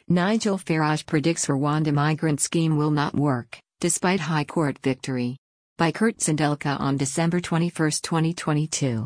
Nigel Farage predicts Rwanda migrant scheme will not work, despite High Court victory. By Kurt Sandelka on December 21, 2022.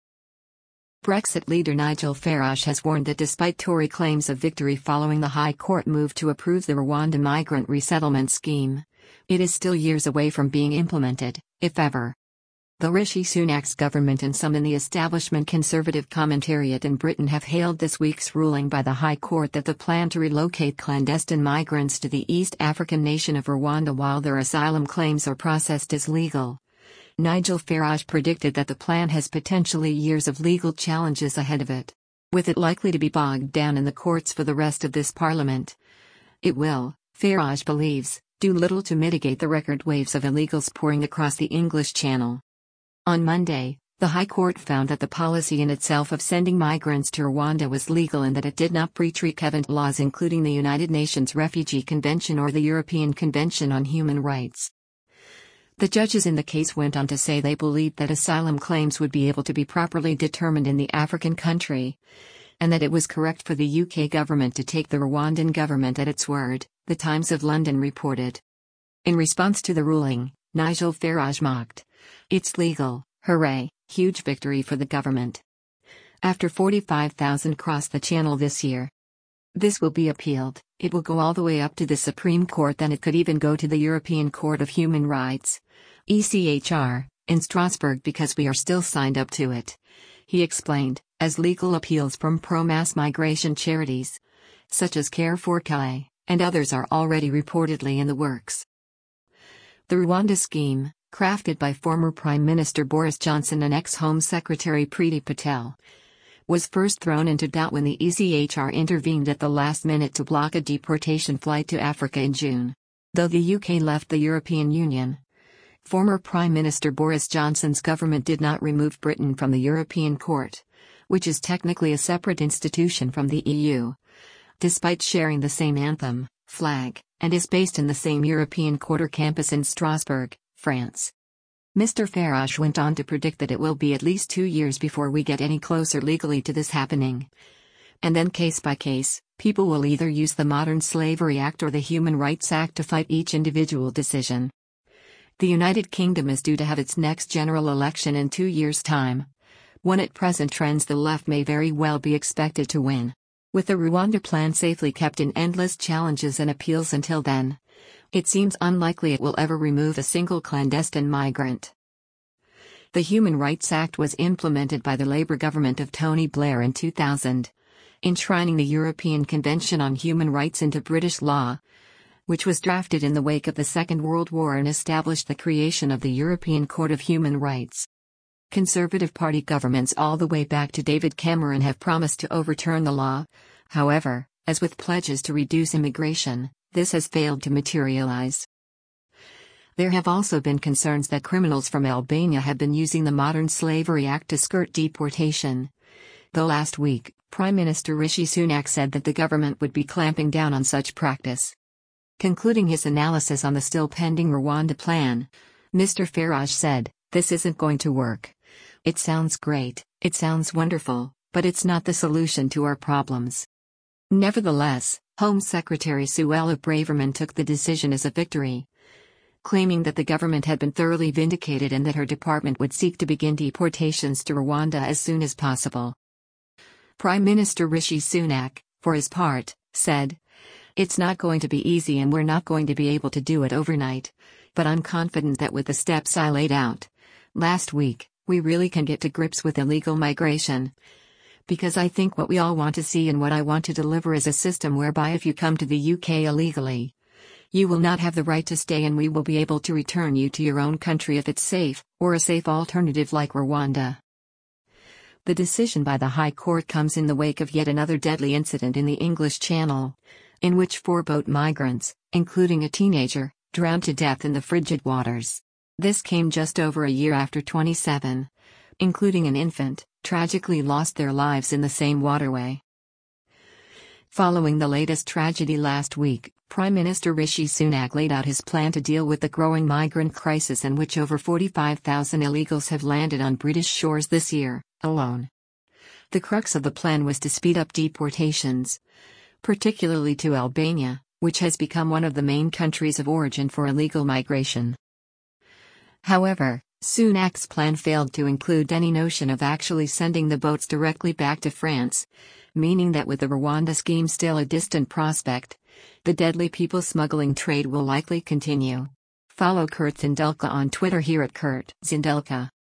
Brexit leader Nigel Farage has warned that despite Tory claims of victory following the High Court move to approve the Rwanda migrant resettlement scheme, it is still years away from being implemented, if ever. Though Rishi Sunak's government and some in the establishment Conservative commentariat in Britain have hailed this week's ruling by the High Court that the plan to relocate clandestine migrants to the East African nation of Rwanda while their asylum claims are processed is legal, Nigel Farage predicted that the plan has potentially years of legal challenges ahead of it. With it likely to be bogged down in the courts for the rest of this parliament, it will, Farage believes, do little to mitigate the record waves of illegals pouring across the English Channel. On Monday, the High Court found that the policy in itself of sending migrants to Rwanda was legal and that it did not breach relevant laws including the United Nations Refugee Convention or the European Convention on Human Rights. The judges in the case went on to say they believed that asylum claims would be able to be properly determined in the African country, and that it was correct for the UK government to take the Rwandan government at its word, The Times of London reported. In response to the ruling, Nigel Farage mocked, "It's legal, hooray, huge victory for the government." After 45,000 crossed the channel this year. This will be appealed, it will go all the way up to the Supreme Court, then it could even go to the European Court of Human Rights, ECHR, in Strasbourg because we are still signed up to it, he explained, as legal appeals from pro-mass migration charities, such as Care for Calais, and others are already reportedly in the works. The Rwanda scheme, crafted by former Prime Minister Boris Johnson and ex-Home Secretary Priti Patel, was first thrown into doubt when the ECHR intervened at the last minute to block a deportation flight to Africa in June. Though the UK left the European Union, former Prime Minister Boris Johnson's government did not remove Britain from the European Court, which is technically a separate institution from the EU, despite sharing the same anthem, flag, and is based in the same European Quarter campus in Strasbourg, France. Mr. Farage went on to predict that it will be at least 2 years before we get any closer legally to this happening. And then case by case, people will either use the Modern Slavery Act or the Human Rights Act to fight each individual decision. The United Kingdom is due to have its next general election in 2 years' time. When at present trends the left may very well be expected to win. With the Rwanda plan safely kept in endless challenges and appeals until then, it seems unlikely it will ever remove a single clandestine migrant. The Human Rights Act was implemented by the Labour government of Tony Blair in 2000, enshrining the European Convention on Human Rights into British law, which was drafted in the wake of the Second World War and established the creation of the European Court of Human Rights. Conservative Party governments all the way back to David Cameron have promised to overturn the law. However, as with pledges to reduce immigration, this has failed to materialize. There have also been concerns that criminals from Albania have been using the Modern Slavery Act to skirt deportation. Though last week, Prime Minister Rishi Sunak said that the government would be clamping down on such practice. Concluding his analysis on the still pending Rwanda plan, Mr. Farage said, "This isn't going to work. It sounds great, it sounds wonderful, but it's not the solution to our problems." Nevertheless, Home Secretary Suella Braverman took the decision as a victory, claiming that the government had been thoroughly vindicated and that her department would seek to begin deportations to Rwanda as soon as possible. Prime Minister Rishi Sunak, for his part, said, "It's not going to be easy and we're not going to be able to do it overnight, but I'm confident that with the steps I laid out last week, we really can get to grips with illegal migration. Because I think what we all want to see and what I want to deliver is a system whereby if you come to the UK illegally, you will not have the right to stay and we will be able to return you to your own country if it's safe, or a safe alternative like Rwanda." The decision by the High Court comes in the wake of yet another deadly incident in the English Channel, in which 4 boat migrants, including a teenager, drowned to death in the frigid waters. This came just over a year after 27, including an infant, tragically lost their lives in the same waterway. Following the latest tragedy last week, Prime Minister Rishi Sunak laid out his plan to deal with the growing migrant crisis in which over 45,000 illegals have landed on British shores this year, alone. The crux of the plan was to speed up deportations, particularly to Albania, which has become one of the main countries of origin for illegal migration. However, Sunak's plan failed to include any notion of actually sending the boats directly back to France, meaning that with the Rwanda scheme still a distant prospect, the deadly people smuggling trade will likely continue. Follow Kurt Zindelka on Twitter here at Kurt Zindelka.